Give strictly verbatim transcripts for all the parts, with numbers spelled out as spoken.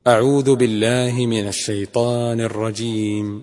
أعوذ بالله من الشيطان الرجيم.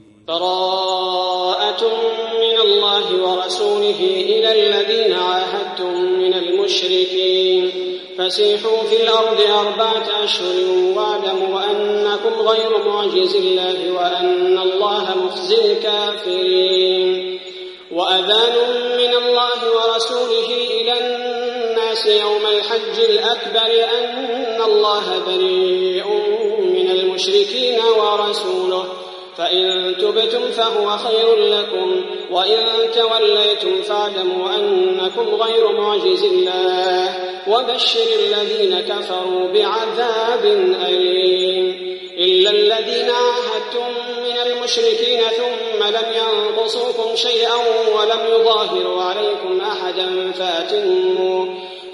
براءة من الله ورسوله إلى الذين عاهدتم من المشركين فسيحوا في الأرض أربعة أشهر واعلموا أنكم غير معجز الله وأن الله مخزي الكافرين. وأذان من الله ورسوله إلى الناس يوم الحج الأكبر أن الله بريء من المشركين ورسوله فإن تبتم فهو خير لكم وإن توليتم فاعلموا أنكم غير معجز الله وبشر الذين كفروا بعذاب أليم. إلا الذين عاهدتم من المشركين ثم لم ينقصوكم شيئا ولم يظاهروا عليكم أحدا فأتموا,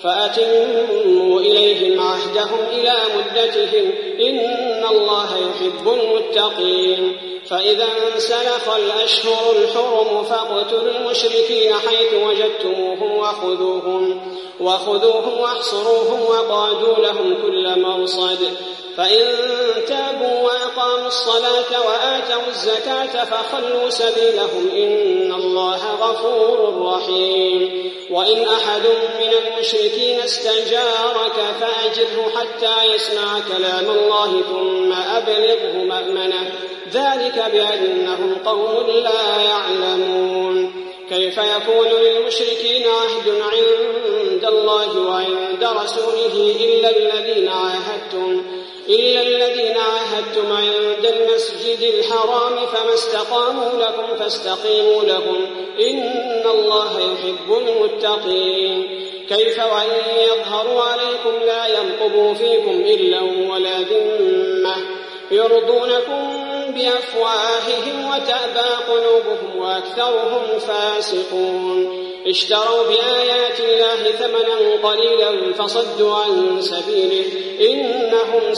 فأتموا إليهم عهدهم إلى مدتهم إن الله يحب المتقين. فإذا انسلخ الأشهر الحرم فاقتلوا المشركين حيث وجدتموهم وخذوهم, وخذوهم واحصروهم وقعدوا لهم كل مرصد. فإن تابوا وأقاموا الصلاة وآتوا الزكاة فخلوا سبيلهم إن الله غفور رحيم. وإن أحد من المشركين استجارك فأجره حتى يسمع كلام الله ثم أبلغه مأمنه ذلك بأنهم قوم لا يعلمون. كيف يكون للمشركين عهد عند الله وعند رسوله إلا الذين عاهدتم إلا الذين عاهدتم عند المسجد الحرام فما استقاموا لكم فاستقيموا لهم إن الله يحب المتقين. كيف وإن يظهروا عليكم لا يرقبوا فيكم إلا ولا ذمة يرضونكم بأفواههم وتأبى قلوبهم وأكثرهم فاسقون. اشتروا بآيات الله ثمنا قليلا فصدوا عن سبيله إنهم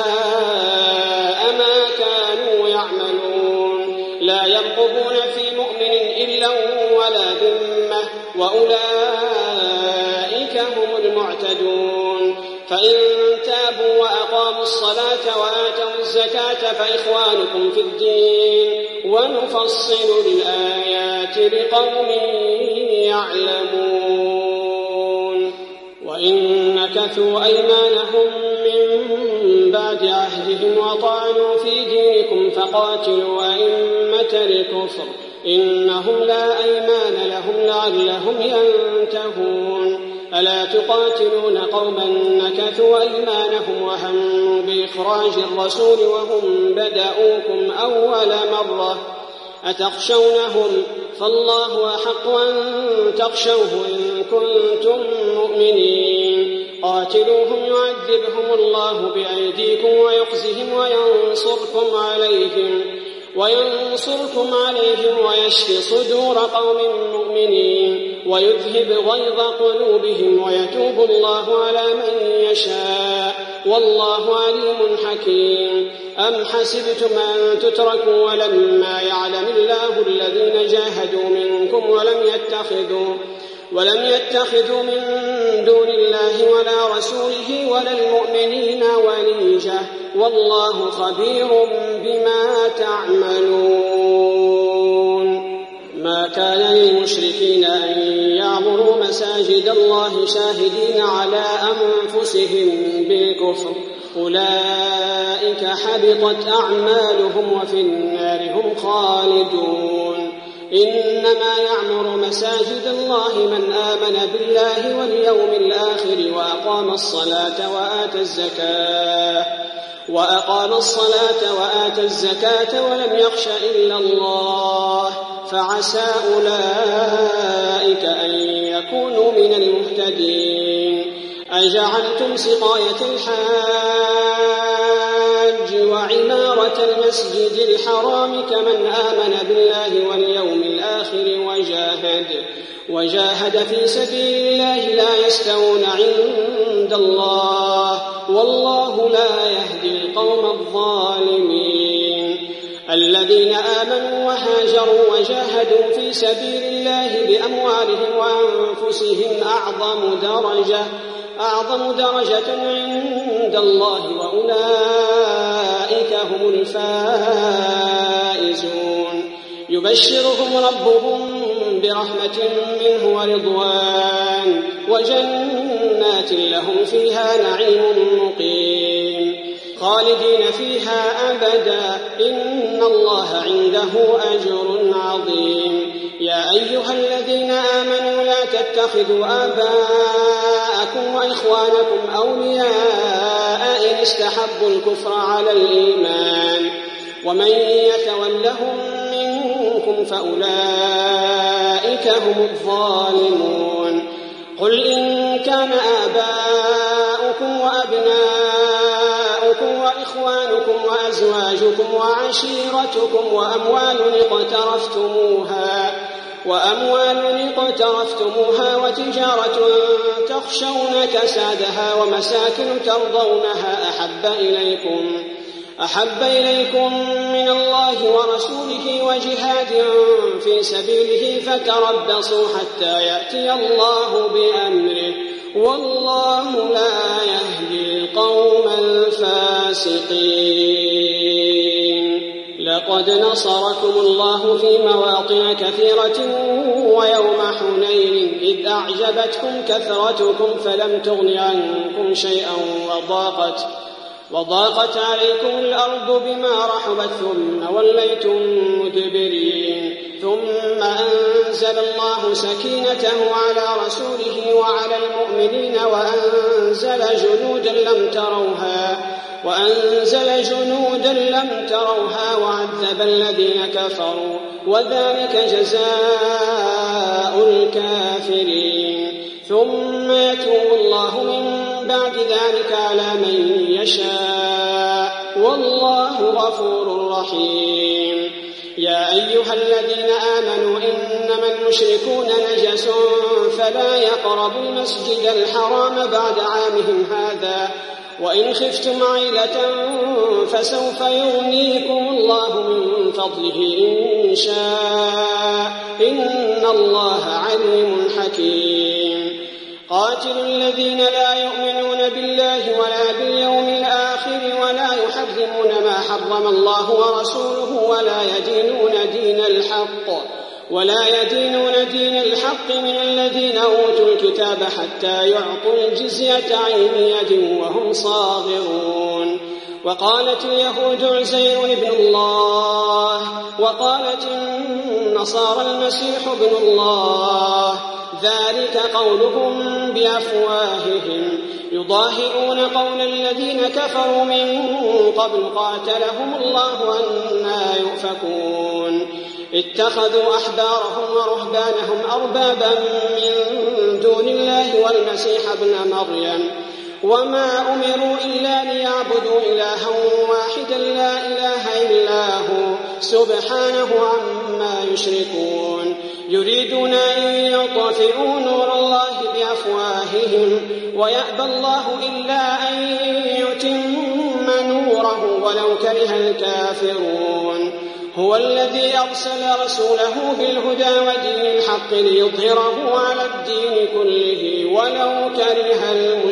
ساء ما كانوا يعملون. لا يرقبون في مؤمن إلا ولا ذمة وأولئك هم المعتدون. فإن تابوا وأقاموا الصلاة وآتوا الزكاة فإخوانكم في الدين ونفصل الآيات لقوم يعلمون. وإن نكثوا أيمانهم من بعد عهدهم وطعنوا في دينكم فقاتلوا أئمة الكفر إنهم لا أيمان لهم لعلهم ينتهون. ألا تقاتلون قوما نكثوا أيمانهم وهموا بإخراج الرسول وهم بدأوكم أول مرة أتخشونهم فالله أحق أن تخشوه إن كنتم مؤمنين. قاتلوهم يعذبهم الله بأيديكم ويخزهم وينصركم عليهم وينصركم عليهم ويشفي صدور قوم مؤمنين ويذهب غيظ قلوبهم ويتوب الله على من يشاء والله عليم حكيم. أم حسبتم أن تتركوا ولما يعلم الله الذين جاهدوا منكم ولم يتخذوا ولم يتخذوا من دون الله ولا رسوله ولا المؤمنين وليجة والله خبير بما تعملون. ما كان للمشركين أن يعمروا مساجد الله شاهدين على أنفسهم بالكفر أولئك حبطت أعمالهم وفي النار هم خالدون. إنما يعمر مساجد الله من آمن بالله واليوم الآخر وأقام الصلاة وآتى الزكاة وأقام الصلاة وآتى الزكاة ولم يخش إلا الله فعسى أولئك أن يكونوا من المهتدين. أجعلتم سقاية الحاج وعمارة المسجد الحرام كمن آمن بالله واليوم الآخر وجاهد, وجاهد في سبيل الله لا يستوون عند الله والله لا يهدي القوم الظالمين. الذين آمنوا وهاجروا وجاهدوا في سبيل الله بأموالهم وأنفسهم أعظم درجة أعظم درجة عند الله وأولئك الفائزون يبشرهم ربهم برحمة منه ورضوان وجنات لهم فيها نعيم مقيم خالدين فيها أبدا إن الله عنده أجر عظيم يا أيها الذين آمنوا لا تتخذوا آباءكم وإخوانكم أولياء إن استحبوا الكفر على الإيمان ومن يتولهم منكم فأولئك هم الظالمون قل إن كان آباؤكم وأبناؤكم وإخوانكم وأزواجكم وعشيرتكم وأموال اقترفتموها وأموال اقترفتموها وتجارة تخشون كسادها ومساكن ترضونها أحب إليكم أحب إليكم من الله ورسوله وجهاد في سبيله فتربصوا حتى يأتي الله بأمره والله لا يهدي القوم الفاسقين لقد نصركم الله في مواطن كثيرة ويوم حنين إذ أعجبتكم كثرتكم فلم تغن عنكم شيئا وضاقت وضاقت عليكم الأرض بما رحبت ثم وليتم مدبرين ثم أنزل الله سكينته على رسوله وعلى المؤمنين وأنزل جنودا لم تروها وأنزل جنودا لم تروها وعذب الذين كفروا وذلك جزاء الكافرين ثم يتوب الله من بعد ذلك على من يشاء والله غفور رحيم يا أيها الذين آمنوا إنما المشركون نجس فلا يقربوا المسجد الحرام بعد عامهم هذا وإن خفتم عيلة فسوف يغنيكم الله من فضله إن شاء إن الله عليم حكيم قاتلوا الذين لا يؤمنون بالله ولا باليوم الآخر ولا يحرمون ما حرم الله ورسوله ولا يدينون دين الحق ولا يدينون دين الحق من الذين أوتوا الكتاب حتى يعطوا الجزية عن يد وهم صاغرون وقالت اليهود عزير ابن الله وقالت النصارى المسيح ابن الله ذلك قولهم بأفواههم يضاهئون قول الذين كفروا من قبل قاتلهم الله أنى يؤفكون اتخذوا أحبارهم ورهبانهم أربابا من دون الله والمسيح ابن مريم وما أمروا إلا ليعبدوا إلها واحدا لا إله إلا هو سبحانه عما يشركون يريدون أن يطفئوا نور الله بأفواههم ويأبى الله إلا أن يتم نوره ولو كره الكافرون هو الذي أرسل رسوله بالهدى ودين الحق ليظهره على الدين كله ولو كره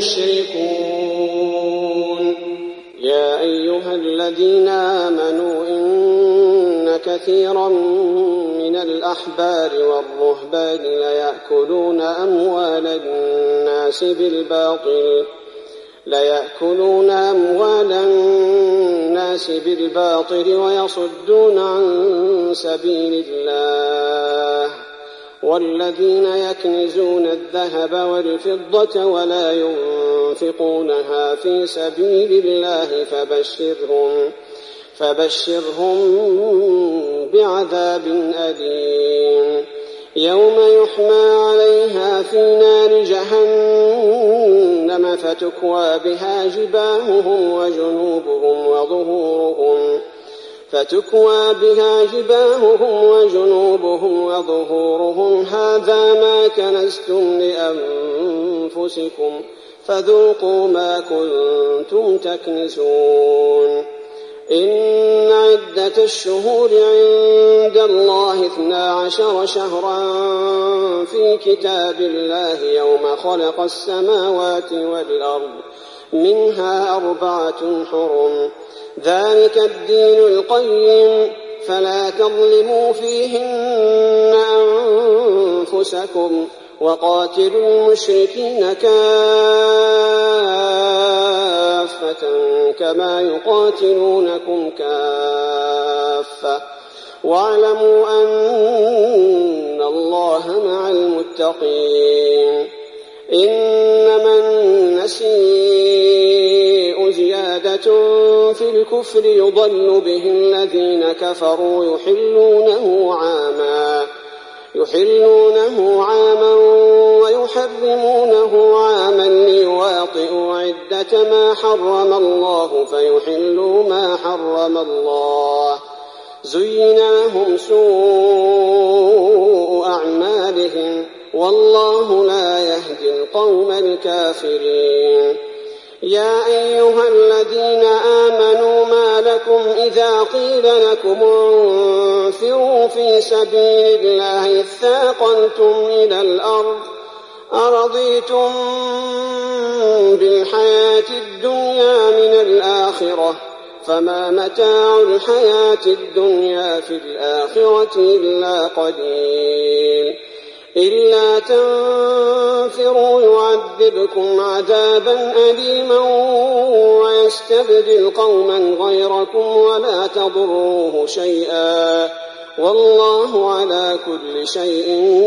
المشركون يا أيها الذين آمنوا إن كثيرا من الأحبار والرهبان ليأكلون أموال الناس بالباطل ليأكلون أموال الناس بالباطل ويصدون عن سبيل الله والذين يكنزون الذهب والفضة ولا ينفقونها في سبيل الله فبشرهم فبشرهم بعذاب أليم يوم يحمى عليها في نار جهنم فتكوى بها جباههم وجنوبهم وظهورهم فتكوى بها جباههم وجنوبهم وظهورهم هذا ما كنزتم لأنفسكم فذوقوا ما كنتم تكنزون إن عدة الشهور عند الله اثنا عشر شهرا في كتاب الله يوم خلق السماوات والأرض منها أربعة حرم ذلك الدين القيم فلا تظلموا فيهن أنفسكم وقاتلوا المشركين كافة كما يقاتلونكم كافة واعلموا أن الله مع المتقين. إنما النسيء زيادة في الكفر يضل به الذين كفروا يحلونه عاما يحلونه عاما ويحرمونه عاما ليواطئوا عدة ما حرم الله فيحلوا ما حرم الله. زين لهم سوء أعمالهم والله لا يهدي القوم الكافرين. يا أيها الذين آمنوا ما لكم إذا قيل لكم انفروا في سبيل الله اثاقلتم إلى الأرض أرضيتم بالحياة الدنيا من الآخرة فما متاع الحياة الدنيا في الآخرة إلا قليل. إلا تنفروا يعذبكم عذابا أليما ويستبدل قوما غيركم ولا تضروه شيئا والله على كل شيء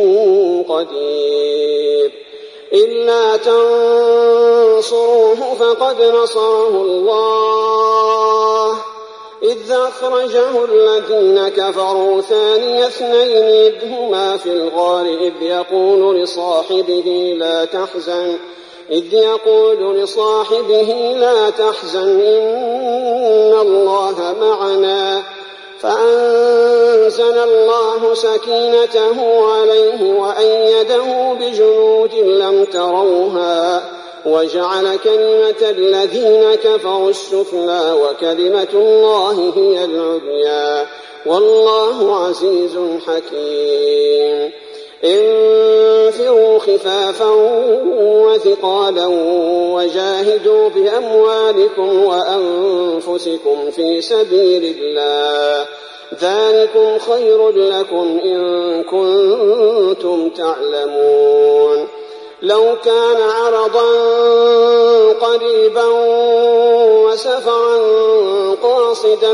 قدير. إلا تنصروه فقد نصره الله إذ أخرجه الذين كفروا ثاني اثنين إذ هما في الغار إذ يقول لصاحبه لا تحزن إذ يقول لصاحبه لا تحزن إن الله معنا فأنزل الله سكينته عليه وأيده بجنود لم تروها وجعل كلمة الذين كفروا السفلى وكلمة الله هي العليا والله عزيز حكيم. انفروا خفافا وثقالا وجاهدوا بأموالكم وأنفسكم في سبيل الله ذلكم خير لكم إن كنتم تعلمون. لو كان عرضا قريبا وسفرا قاصدا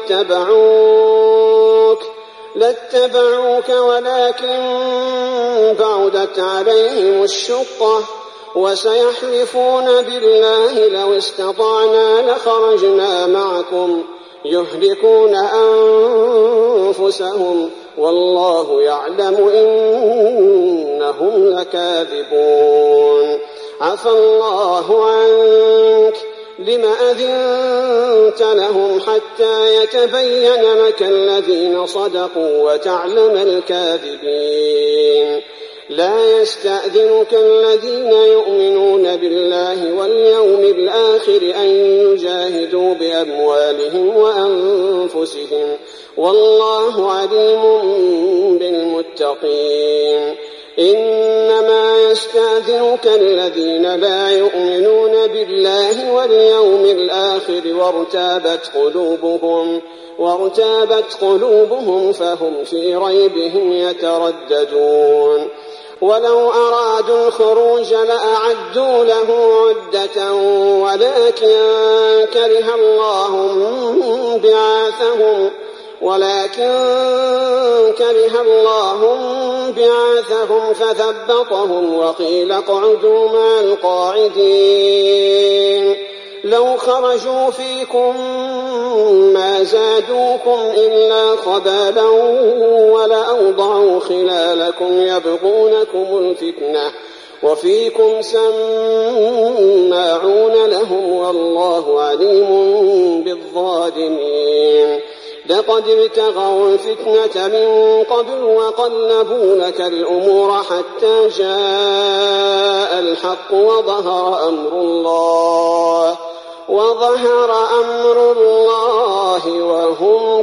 لاتبعوك لاتبعوك ولكن بعدت عليهم الشقة وسيحلفون بالله لو استطعنا لخرجنا معكم يهلكون أنفسهم والله يعلم إنهم لكاذبون. عفى الله عنك لم أذنت لهم حتى يتبين لك الذين صدقوا وتعلم الكاذبين. لا يستأذنك الذين يؤمنون بالله واليوم الآخر أن يجاهدوا بأموالهم وأنفسهم والله عليم بالمتقين. إنما يستأذنك الذين لا يؤمنون بالله واليوم الآخر وارتابت قلوبهم وارتابت قلوبهم فهم في ريبهم يترددون. ولو أرادوا الخروج لأعدوا له عدة ولكن كره الله بعاثهم ولكن كره الله بعاثهم فثبطهم وقيل اقعدوا مع القاعدين. لو خرجوا فيكم ما زادوكم إلا خبالا ولأوضعوا خلالكم يبغونكم الفتنة وفيكم سماعون لهم والله عليم بالظالمين. لقد ابتغوا الفتنة من قبل وقلبوا لك الأمور حتى جاء الحق وظهر أمر الله وظهر أمر الله وهم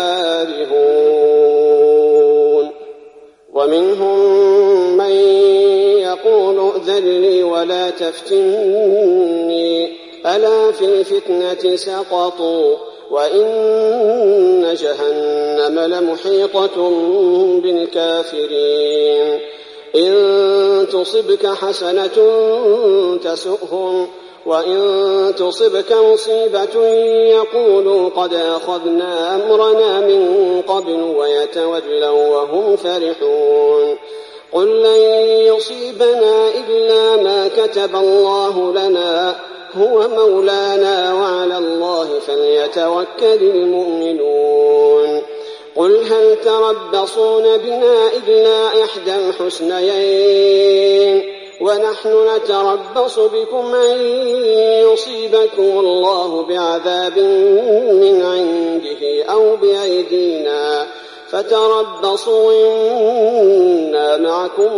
كارهون. ومنهم من يقول ائذن لي ولا تفتني ألا في الفتنة سقطوا وإن جهنم لمحيطة بالكافرين إن تصبك حسنة تسؤهم وإن تصبك مصيبة يقولوا قد أخذنا أمرنا من قبل ويتولوا وهم فرحون قل لن يصيبنا إلا ما كتب الله لنا هو مولانا وعلى الله فليتوكل المؤمنون قل هل تربصون بنا إلا إحدى الحسنيين ونحن نتربص بكم أن يصيبكم الله بعذاب من عنده أو بأيدينا فتربصوا إنا معكم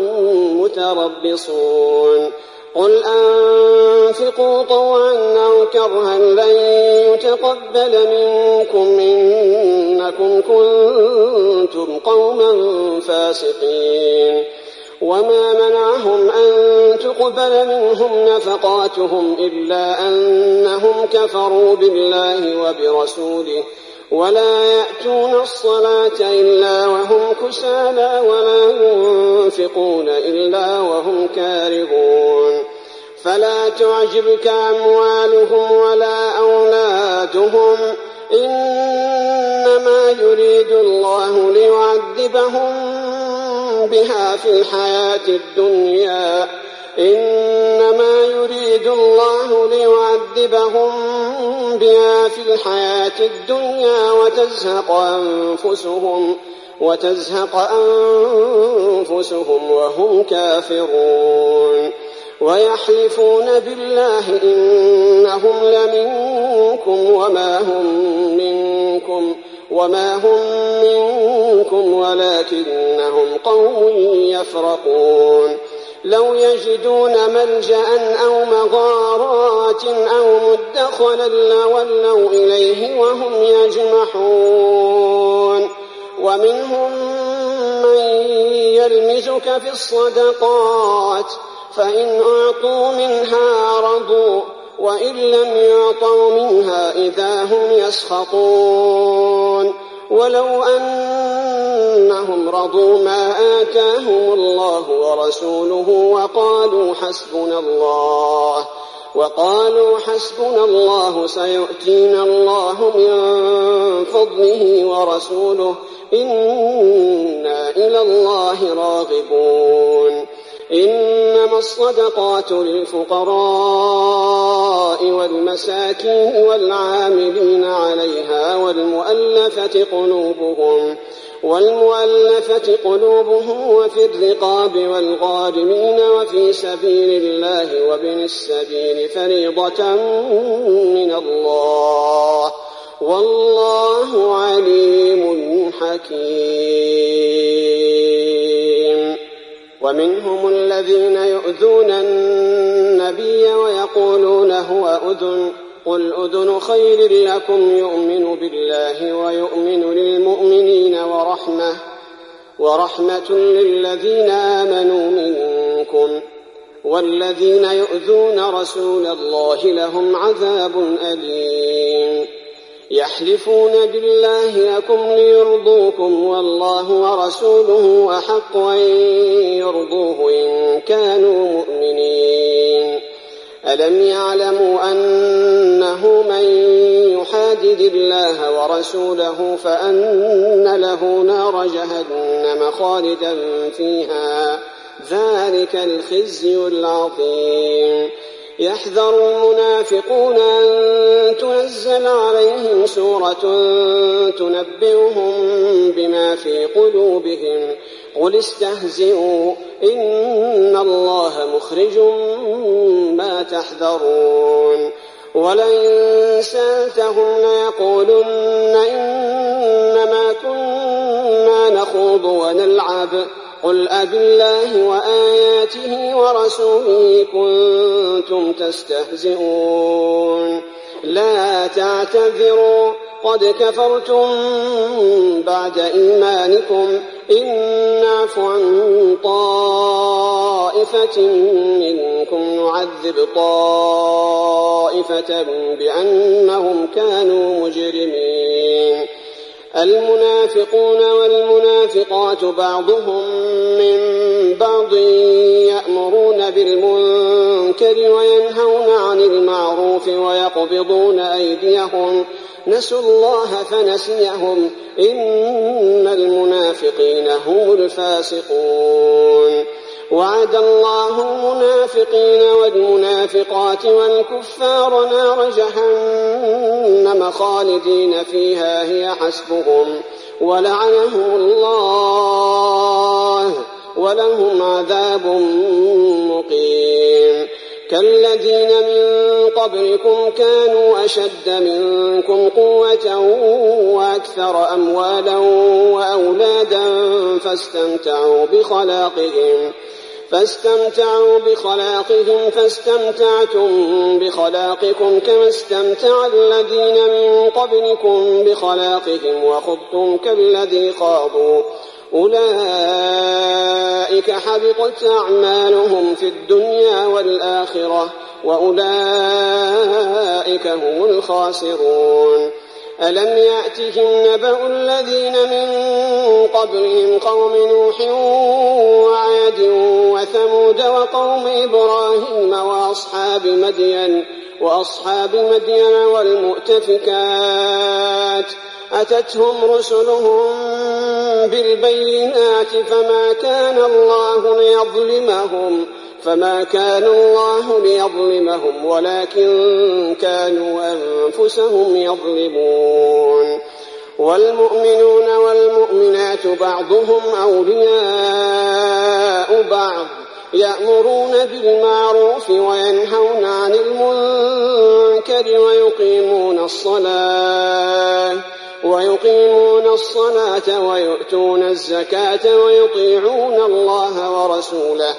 متربصون قل أنفقوا طوعا أو كرها لن يتقبل منكم إنكم كنتم قوما فاسقين وما منعهم أن تقبل منهم نفقاتهم إلا أنهم كفروا بالله وبرسوله ولا يأتون الصلاة إلا وهم كسالى ولا ينفقون إلا وهم كارهون فلا تعجبك أموالهم ولا أولادهم إنما يريد الله ليعذبهم بها في الحياة الدنيا إنما يريد الله ليعذبهم بها في الحياة الدنيا وتزهق أنفسهم وتزهق أنفسهم وهم كافرون ويحلفون بالله إنهم لمنكم وما هم منكم وما هم منكم ولكنهم قوم يفرقون لو يجدون ملجأ أو مغارات أو مدخلا لولوا إليه وهم يجمحون ومنهم من يلمزك في الصدقات فإن أعطوا منها رضوا وإن لم يعطوا منها إذا هم يسخطون ولو أنهم رضوا ما آتاهم الله ورسوله وقالوا حسبنا الله وقالوا حسبنا الله سيؤتينا الله من فضله ورسوله إنا إلى الله راغبون إنما الصدقات للفقراء والمساكين والعاملين عليها والمؤلفة قلوبهم والمؤلفة قلوبهم وفي الرقاب والغارمين وفي سبيل الله وابن السبيل فريضة من الله والله عليم حكيم ومنهم الذين يؤذون النبي ويقولون هو أذن قل أذن خير لكم يؤمن بالله ويؤمن للمؤمنين ورحمة ورحمة للذين آمنوا منكم والذين يؤذون رسول الله لهم عذاب أليم يحلفون بالله لكم ليرضوكم والله ورسوله أحق أن يرضوه إن كانوا مؤمنين ألم يعلموا أنه من يحادد الله ورسوله فأن له نار جهنم خالدا فيها ذلك الخزي العظيم يحذر المنافقون أن تنزل عليهم سورة تنبئهم بما في قلوبهم قل استهزئوا إن الله مخرج ما تحذرون ولئن سألتهم ليقولن إنما كنا نخوض ونلعب قل أبالله وآياته ورسوله كنتم تستهزئون لا تعتذروا قد كفرتم بعد إيمانكم إن نعف عن طائفة منكم نعذب طائفة بأنهم كانوا مجرمين. المنافقون والمنافقات بعضهم من بعض يأمرون بالمنكر وينهون عن المعروف ويقبضون أيديهم نسوا الله فنسيهم إن المنافقين هم الفاسقون. وعد الله المنافقين والمنافقات والكفار نار جهنم خالدين فيها هي حسبهم ولعنهم الله ولهم عذاب مقيم. كالذين من قبلكم كانوا أشد منكم قوة وأكثر أموالا وأولادا فاستمتعوا بخلاقهم فاستمتعوا بخلاقهم فاستمتعتم بخلاقكم كما استمتع الذين من قبلكم بخلاقهم وخضتم كالذي خاضوا أولئك حبطت أعمالهم في الدنيا والآخرة وأولئك هم الخاسرون. ألم يأتهم نبأ الذين من قبلهم قوم نوح وعاد وثمود وقوم إبراهيم وأصحاب مدين وأصحاب مدين والمؤتفكات أتتهم رسلهم بالبينات فما كان الله ليظلمهم فما كان الله ليظلمهم ولكن كانوا أنفسهم يظلمون. والمؤمنون والمؤمنات بعضهم أولياء بعض يأمرون بالمعروف وينهون عن المنكر ويقيمون الصلاة ويقيمون الصلاة ويؤتون الزكاة ويطيعون الله ورسوله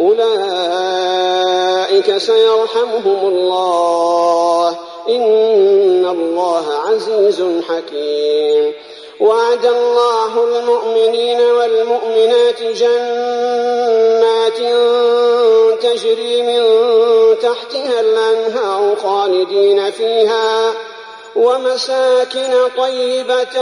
أولئك سيرحمهم الله إن الله عزيز حكيم. وعد الله المؤمنين والمؤمنات جنات تجري من تحتها الأنهار خالدين فيها ومساكن طيبة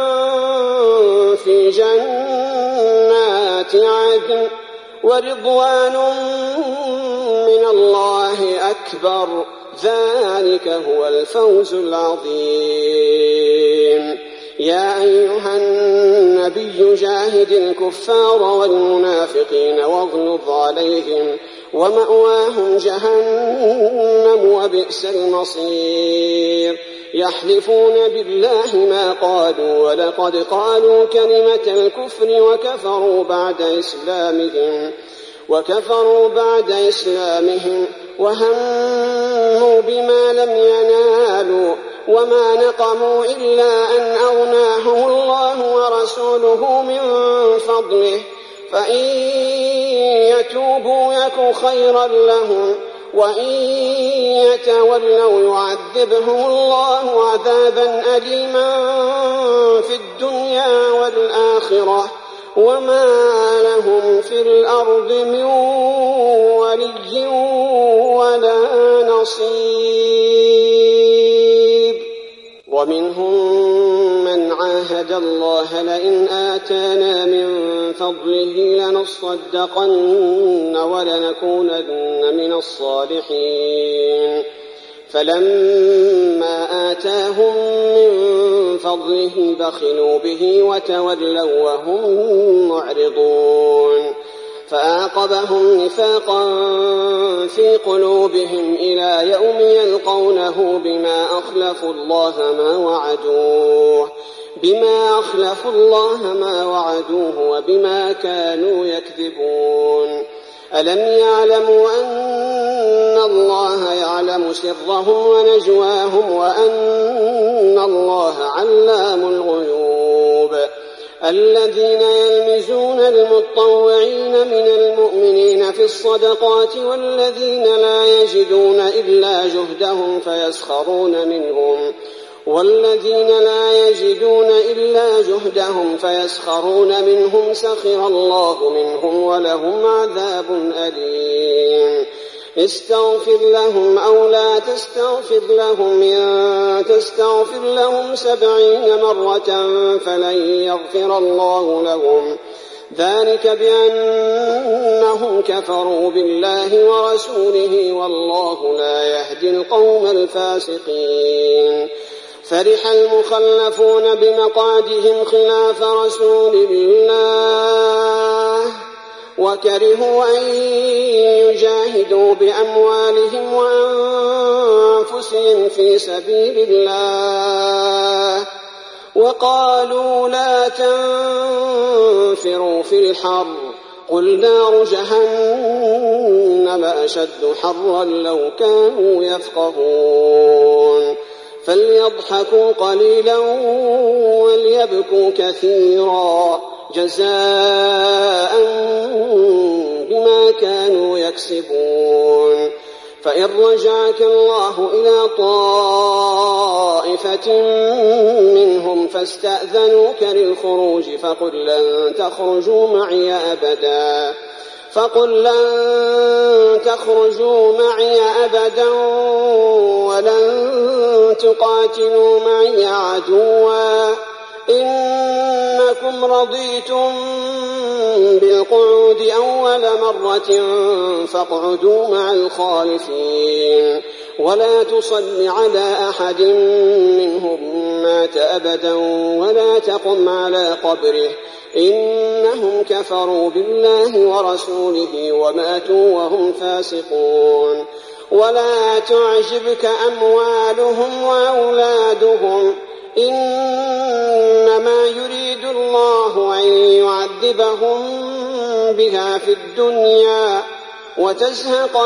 في جنات عدن ورضوان من الله أكبر ذلك هو الفوز العظيم. يا أيها النبي جاهد الكفار والمنافقين واغلظ عليهم ومأواهم جهنم وبئس المصير. يحلفون بالله ما قالوا ولقد قالوا كلمة الكفر وكفروا بعد إسلامهم وكفروا بعد إسلامهم وهموا بما لم ينالوا وما نقموا إلا أن أغناهم الله ورسوله من فضله فإن يتوبوا يك خيرا لهم وإن يتولوا يعذبهم الله عذابا أليما في الدنيا والآخرة وما لهم في الأرض من ولي ولا نصير. ومنهم من عاهد الله لئن آتانا من فضله لنصدقن ولنكونن من الصالحين فلما آتاهم من فضله بخلوا به وتولوا وهم معرضون فأعقبهم نفاقا في قلوبهم إلى يوم يلقونه بما أخلفوا الله ما وعدوه بما أخلفوا الله ما وعدوه وبما كانوا يكذبون. ألم يعلموا أن الله يعلم سرهم ونجواهم وأن الله علام الغيوب. الذين يلمزون المتطوعين من المؤمنين في الصدقات والذين لا يجدون إلا جهدهم فيسخرون منهم والذين لا يجدون إلا جهدهم فيسخرون منهم سخر الله منهم ولهم عذاب أليم استغفر لهم أو لا تستغفر لهم إن تستغفر لهم سبعين مرة فلن يغفر الله لهم ذلك بأنهم كفروا بالله ورسوله والله لا يهدي القوم الفاسقين فرح المخلفون بمقعدهم خلاف رسول الله وكرهوا أن يجاهدوا بأموالهم وأنفسهم في سبيل الله وقالوا لا تنفروا في الحر قل نار جهنم أشد حرا لو كانوا يفقهون فليضحكوا قليلا وليبكوا كثيرا جزاء بما كانوا يكسبون فإن رجعك الله إلى طائفة منهم فاستأذنوك للخروج فقل لن تخرجوا معي أبدا فقل لن تخرجوا معي أبدا ولن تقاتلوا معي عدوا إنكم رضيتم بالقعود أول مرة فاقعدوا مع الخالفين ولا تصل على أحد منهم مات أبدا ولا تقم على قبره إنهم كفروا بالله ورسوله وماتوا وهم فاسقون ولا تعجبك أموالهم وأولادهم إنما يريد الله أن يعذبهم بها في الدنيا وتزهق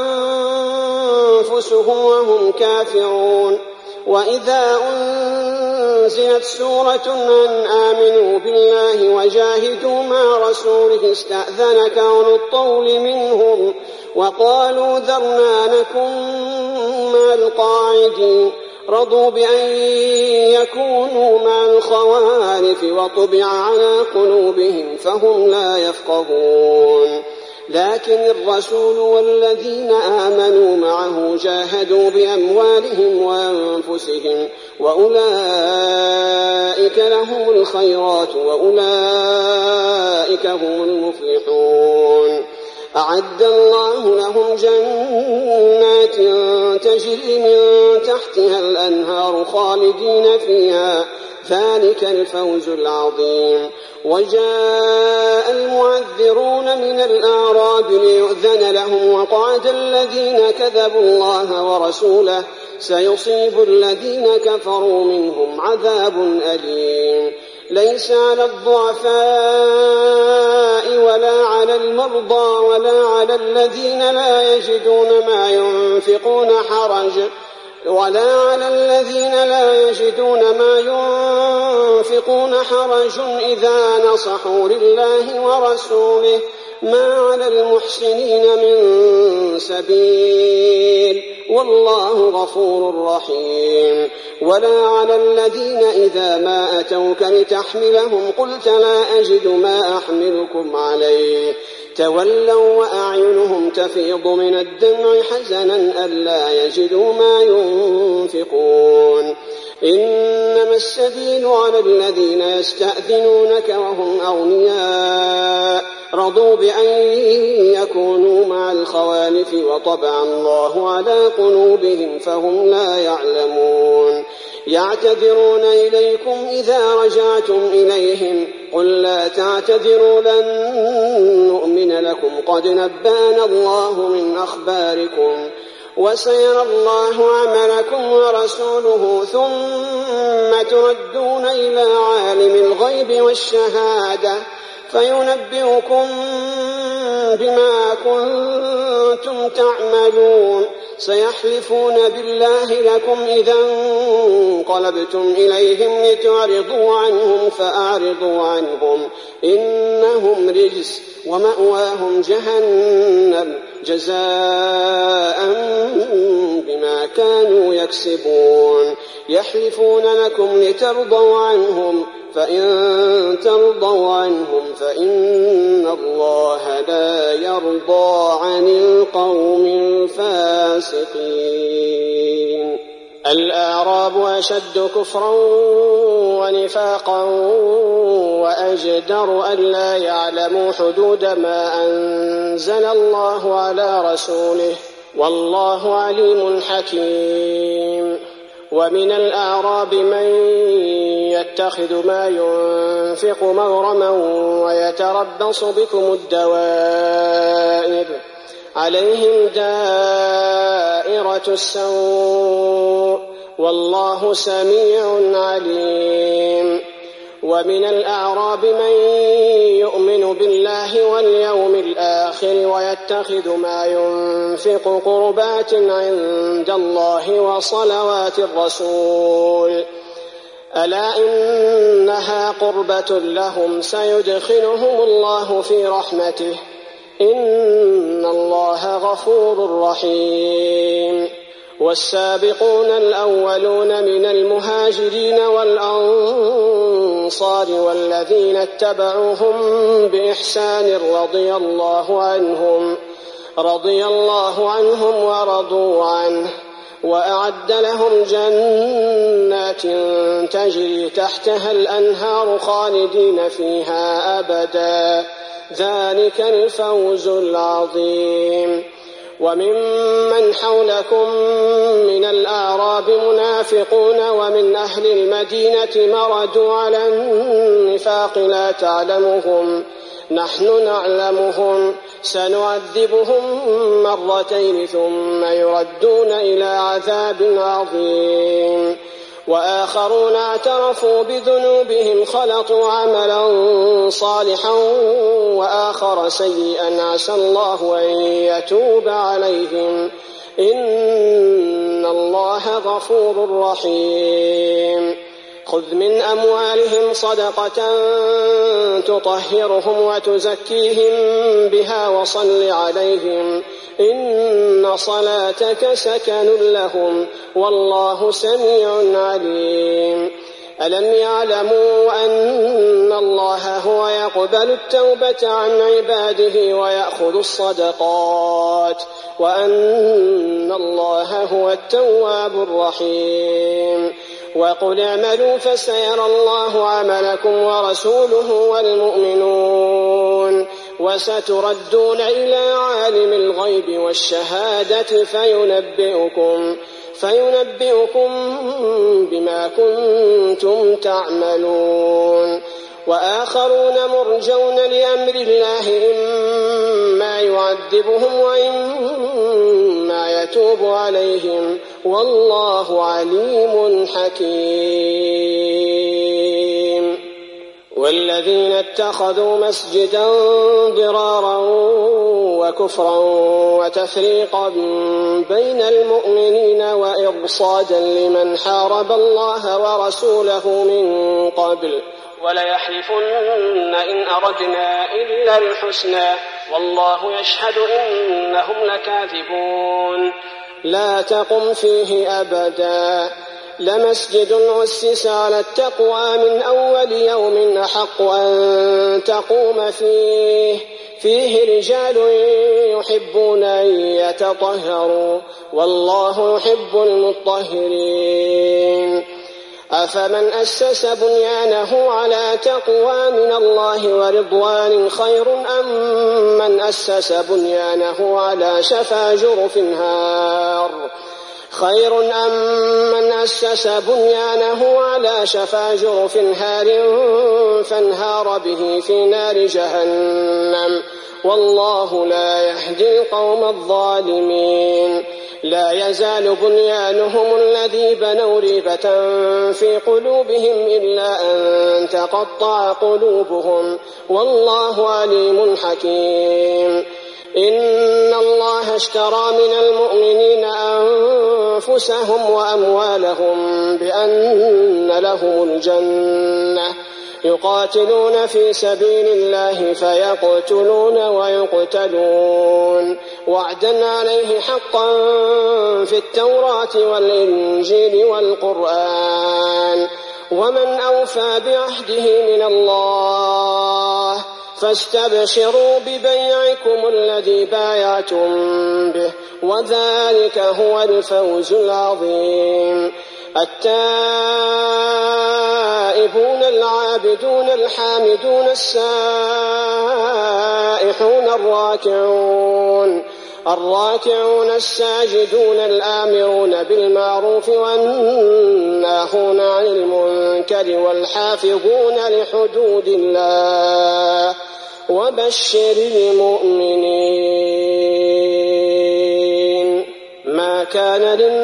أنفسهم وهم كافرون وإذا أنزلت سورة أن آمنوا بالله وجاهدوا مع رسوله استأذنك أولو الطول منهم وقالوا ذرنا نكن مع القاعدين رضوا بأن يكونوا مع الخوالف وطبع على قلوبهم فهم لا يفقهون لكن الرسول والذين آمنوا معه جاهدوا بأموالهم وأنفسهم وأولئك لهم الخيرات وأولئك هم المفلحون أعد الله لهم جنات تجري من تحتها الأنهار خالدين فيها ذلك الفوز العظيم وجاء المعذرون من الأعراب ليؤذن لهم وقعد الذين كذبوا الله ورسوله سيصيب الذين كفروا منهم عذاب أليم ليس على الضعفاء ولا على المرضى ولا على الذين لا يجدون ما ينفقون حرج ولا على الذين لا يجدون ما ينفقون حرج إذا نصحوا لله ورسوله ما على المحسنين من سبيل والله غفور رحيم ولا على الذين إذا ما أتوك لتحملهم قلت لا أجد ما أحملكم عليه تولوا وأعينهم تفيض من الدمع حزنا ألا يجدوا ما ينفقون إنما السبيل على الذين يستأذنونك وهم أغنياء رضوا بأن يكونوا مع الخوالف وطبع الله على قلوبهم فهم لا يعلمون يعتذرون إليكم إذا رجعتم إليهم قل لا تعتذروا لن نؤمن لكم قد نبأنا الله من أخباركم وسيرى الله عملكم ورسوله ثم تردون إلى عالم الغيب والشهادة فينبئكم بما كنتم تعملون سيحلفون بالله لكم إذا انقلبتم إليهم لتعرضوا عنهم فأعرضوا عنهم إنهم رجس ومأواهم جهنم جزاء بما كانوا يكسبون يحلفون لكم لترضوا عنهم فإن ترضوا عنهم فإن الله لا يرضى عن القوم الفاسقين. الأعراب أشد كفرا ونفاقا وأجدر ألا يعلموا حدود ما أنزل الله على رسوله والله عليم حكيم. ومن الأعراب من يتخذ ما ينفق مغرما ويتربص بكم الدوائر عليهم دائرة السوء والله سميع عليم. ومن الأعراب من يؤمن بالله واليوم الآخر ويتخذ ما ينفق قربات عند الله وصلوات الرسول ألا إنها قربة لهم سيدخلهم الله في رحمته إن الله غفور رحيم. والسابقون الأولون من المهاجرين والأنصار والذين اتبعوهم بإحسان رضي الله عنهم رضي الله عنهم ورضوا عنه وأعد لهم جنات تجري تحتها الأنهار خالدين فيها أبدا ذلك الفوز العظيم. وممن حولكم من الأعراب منافقون ومن أهل المدينة مردوا على النفاق لا تعلمهم نحن نعلمهم سنعذبهم مرتين ثم يردون إلى عذاب عظيم. وآخرون اعترفوا بذنوبهم خلطوا عملا صالحا وآخر سيئا عسى الله أن يتوب عليهم إن الله غفور رحيم. خذ من أموالهم صدقة تطهرهم وتزكيهم بها وصل عليهم إن صلاتك سكن لهم والله سميع عليم. ألم يعلموا أن الله هو يقبل التوبة عن عباده ويأخذ الصدقات وأن الله هو التواب الرحيم. وقل اعملوا فسيرى الله عملكم ورسوله والمؤمنون وستردون إلى عالم الغيب والشهادة فينبئكم, فينبئكم بما كنتم تعملون. وآخرون مرجون لأمر الله إما يعذبهم وإما يتوب عليهم والله عليم حكيم. والذين اتخذوا مسجدا ضرارا وكفرا وتفريقا بين المؤمنين وإرصادا لمن حارب الله ورسوله من قبل وليحلفن إن أردنا إلا الحسنى والله يشهد إنهم لكاذبون. لا تقم فيه أبدا لمسجد أسس على التقوى من أول يوم أحق أن تقوم فيه فيه رجال يحبون أن يتطهروا والله يحب المطهرين. أفمن أسس بنيانه على تقوى من الله ورضوان خير أم من أسس بنيانه على شفا جرف هار خير أم من أسس بنيانه على شفا جرف هار فانهار به في نار جهنم والله لا يهدي القوم الظالمين. لا يزال بنيانهم الذي بنوا ريبة في قلوبهم إلا أن تقطع قلوبهم والله عليم حكيم. إن الله اشترى من المؤمنين أنفسهم وأموالهم بأن لهم الجنة يقاتلون في سبيل الله فيقتلون ويقتلون وعدا عليه حقا في التوراة والإنجيل والقرآن ومن أوفى بعهده من الله فاستبشروا ببيعكم الذي بايعتم به وذلك هو الفوز العظيم. التائبون العابدون الحامدون السائحون الراكعون الراكعون الساجدون الآمرون بالمعروف والناهون عن المنكر والحافظون لحدود الله وبشر المؤمنين. ما كان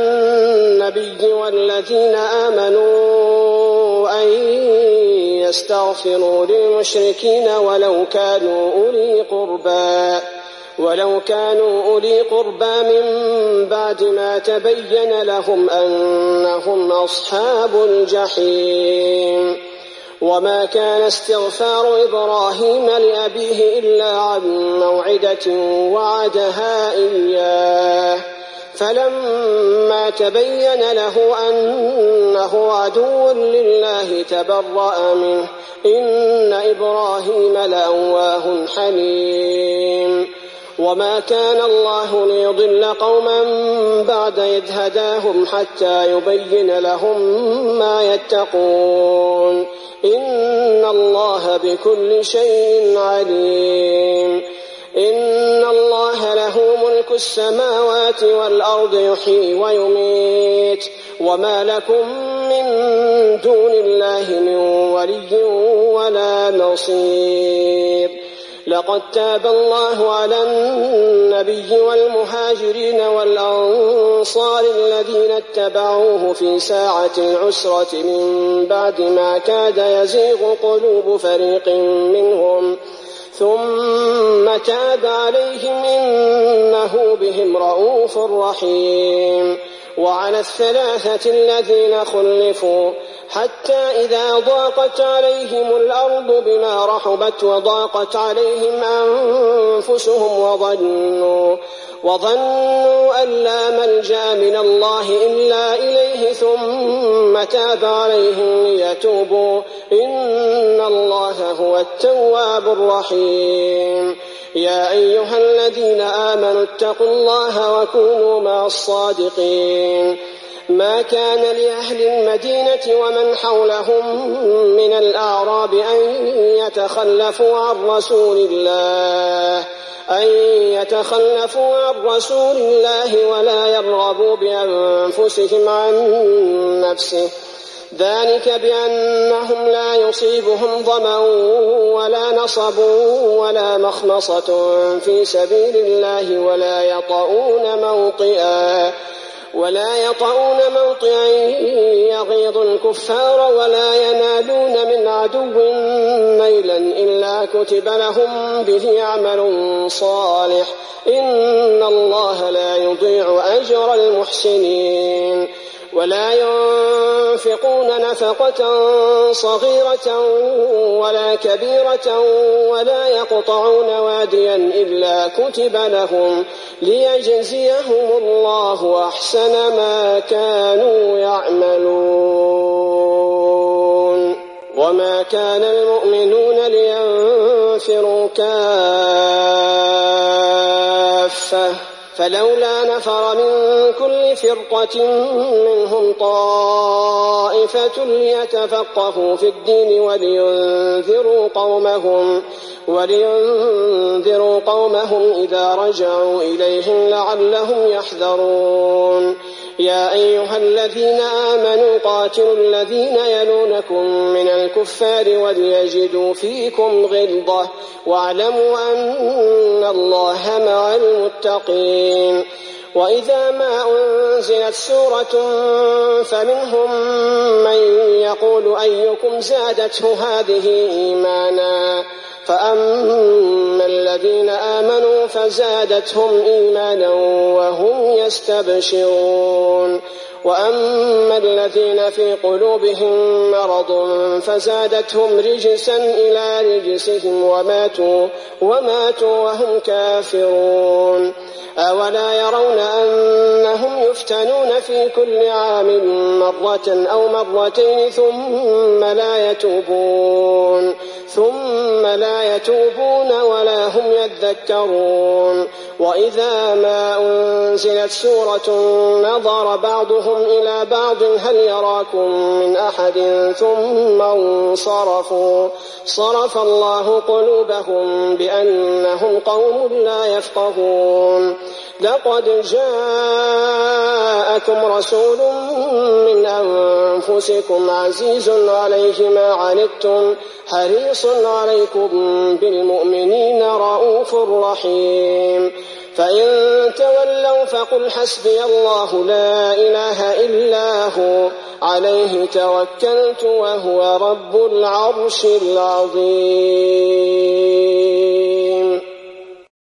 للنبي والذين آمنوا أن يستغفروا للمشركين ولو كانوا أولي قربى ولو كانوا أولي قربى من بعد ما تبين لهم أنهم أصحاب الجحيم. وما كان استغفار إبراهيم لأبيه إلا عن موعدة وعدها إياه فلما تبين له أنه عدو لله تبرأ منه إن إبراهيم لأواه حليم. وما كان الله ليضل قوما بعد إذ هداهم حتى يبين لهم ما يتقون إن الله بكل شيء عليم. إن الله له ملك السماوات والأرض يحيي ويميت وما لكم من دون الله من ولي ولا نصير. لقد تاب الله على النبي والمهاجرين والأنصار الذين اتبعوه في ساعة العسرة من بعد ما كاد يزيغ قلوب فريق منهم ثم تاب عليهم إنه بهم رءوف رحيم. وعلى الثلاثة الذين خلفوا حتى إذا ضاقت عليهم الأرض بما رحبت وضاقت عليهم أنفسهم وظنوا, وظنوا أن لا ملجأ من الله إلا إليه ثم تاب عليهم ليتوبوا إن الله هو التواب الرحيم. يا أيها الذين آمنوا اتقوا الله وكونوا مع الصادقين. ما كان لأهل المدينة ومن حولهم من الأعراب أن يتخلفوا عن رسول الله أن يتخلفوا عن رسول الله ولا يرغبوا بأنفسهم عن نفسه ذلك بأنهم لا يصيبهم ظمأ ولا نصب ولا مخمصة في سبيل الله ولا يطؤون موطئا ولا يطؤون موطئا يغيظ الكفار ولا ينالون من عدو نيلا إلا كتب لهم به عمل صالح إن الله لا يضيع أجر المحسنين. ولا ينفقون نفقة صغيرة ولا كبيرة ولا يقطعون واديا إلا كتب لهم ليجزيهم الله أحسن ما كانوا يعملون. وما كان المؤمنون لينفروا كافة فلولا نفر من كل فرقة منهم طائفة ليتفقهوا في الدين ولينذروا قومهم ولينذروا قومهم إذا رجعوا إليهم لعلهم يحذرون. يا أيها الذين آمنوا قاتلوا الذين يلونكم من الكفار وليجدوا فيكم غلظة واعلموا أن الله مع المتقين. وإذا ما أنزلت سورة فمنهم من يقول أيكم زادته هذه إيمانا فأما الذين آمنوا فزادتهم إيمانا وهم يستبشرون. وأما الذين في قلوبهم مرض فزادتهم رجسا إلى رجسهم وماتوا, وماتوا وهم كافرون. أولا يرون أنهم يفتنون في كل عام مرة أو مرتين ثم لا يتوبون ثم لا يتوبون ولا هم يذكرون. وإذا ما أنزلت سورة نظر بعضهم إلى بعض هل يراكم من أحد ثم انصرفوا صرف الله قلوبهم بأنهم قوم لا يفقهون. لقد جاءكم رسول من أنفسكم عزيز عليه ما عنتم حريص عليكم بالمؤمنين رؤوف رحيم. فإن تولوا فقل حسبي الله لا إله إلا هو عليه توكلت وهو رب العرش العظيم.